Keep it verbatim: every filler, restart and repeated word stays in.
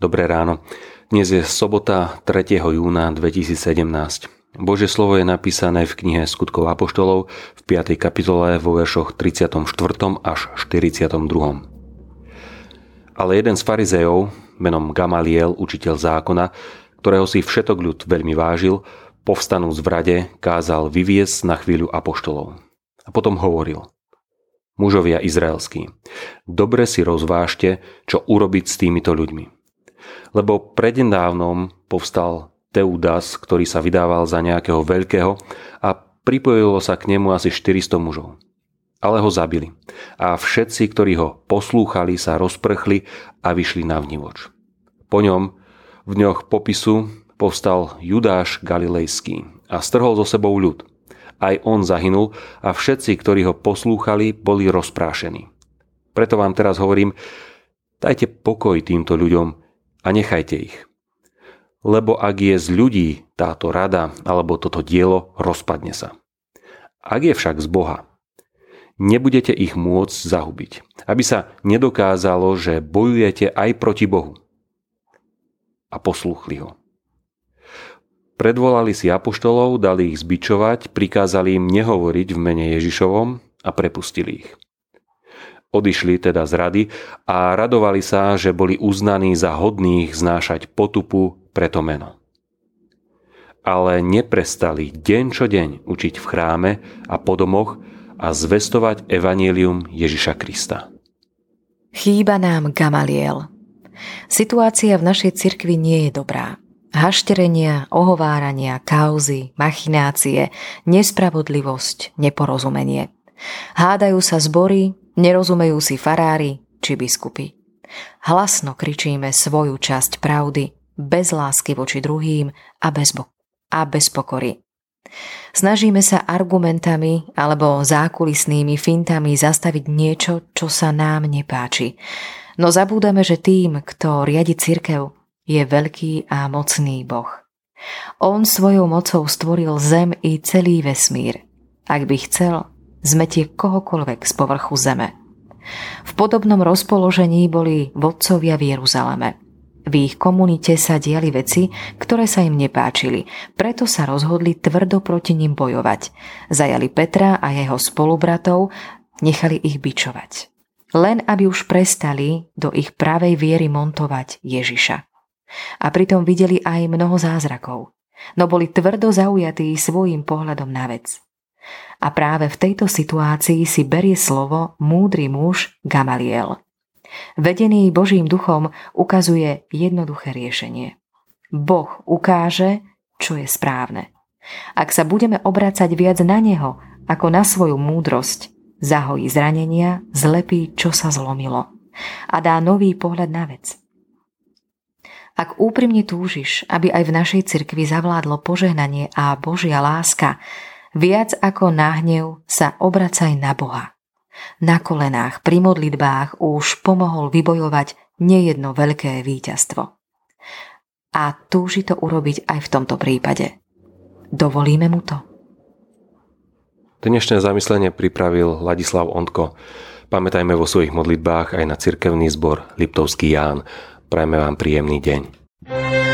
Dobré ráno. Dnes je sobota tretieho júna dvetisícsedemnásť. Božie slovo je napísané v knihe Skutkov apoštolov v piatej kapitole vo veršoch tridsiatom štvrtom až štyridsiatom druhom. Ale jeden z farizejov, menom Gamaliel, učiteľ zákona, ktorého si všetok ľud veľmi vážil, povstanúc v rade, kázal vyviesť na chvíľu apoštolov. A potom hovoril: Mužovia izraelskí, dobre si rozvážte, čo urobiť s týmito ľuďmi. Lebo prednedávnom povstal Teudas, ktorý sa vydával za nejakého veľkého, a pripojilo sa k nemu asi štyristo mužov. Ale ho zabili. A všetci, ktorí ho poslúchali, sa rozprchli a vyšli na vnivoč. Po ňom, v dňoch popisu, povstal Judáš Galilejský a strhol so sebou ľud. Aj on zahynul a všetci, ktorí ho poslúchali, boli rozprášení. Preto vám teraz hovorím, dajte pokoj týmto ľuďom a nechajte ich. Lebo ak je z ľudí táto rada alebo toto dielo, rozpadne sa. Ak je však z Boha, nebudete ich môcť zahubiť, aby sa nedokázalo, že bojujete aj proti Bohu. A poslúchli ho. Predvolali si apoštolov, dali ich zbičovať, prikázali im nehovoriť v mene Ježišovom a prepustili ich. Odišli teda z rady a radovali sa, že boli uznaní za hodných znášať potupu pre to meno. Ale neprestali deň čo deň učiť v chráme a po domoch a zvestovať evanjelium Ježiša Krista. Chýba nám Gamaliel. Situácia v našej cirkvi nie je dobrá. Hašterenia, ohovárania, kauzy, machinácie, nespravodlivosť, neporozumenie. Hádajú sa zbory, nerozumejú si farári či biskupy. Hlasno kričíme svoju časť pravdy, bez lásky voči druhým a bez, bo- a bez pokory. Snažíme sa argumentami alebo zákulisnými fintami zastaviť niečo, čo sa nám nepáči. No zabúdame, že tým, kto riadi cirkev, je veľký a mocný Boh. On svojou mocou stvoril zem i celý vesmír. Ak by chcel, zmetie kohokoľvek z povrchu zeme. V podobnom rozpoložení boli vodcovia v Jeruzaleme. V ich komunite sa diali veci, ktoré sa im nepáčili, preto sa rozhodli tvrdo proti nim bojovať. Zajali Petra a jeho spolubratov, nechali ich bičovať. Len aby už prestali do ich pravej viery montovať Ježiša. A pritom videli aj mnoho zázrakov, no boli tvrdo zaujatí svojím pohľadom na vec. A práve v tejto situácii si berie slovo múdry muž Gamaliel. Vedený Božím duchom ukazuje jednoduché riešenie. Boh ukáže, čo je správne. Ak sa budeme obracať viac na neho ako na svoju múdrosť, zahojí zranenia, zlepí, čo sa zlomilo a dá nový pohľad na vec. Ak úprimne túžiš, aby aj v našej cirkvi zavládlo požehnanie a Božia láska, viac ako na hnev sa obracaj na Boha. Na kolenách, pri modlitbách už pomohol vybojovať nejedno veľké víťazstvo. A túži to urobiť aj v tomto prípade. Dovolíme mu to? Dnešné zamyslenie pripravil Ladislav Ondko. Pamätajme vo svojich modlitbách aj na cirkevný zbor Liptovský Ján. Prajme vám príjemný deň.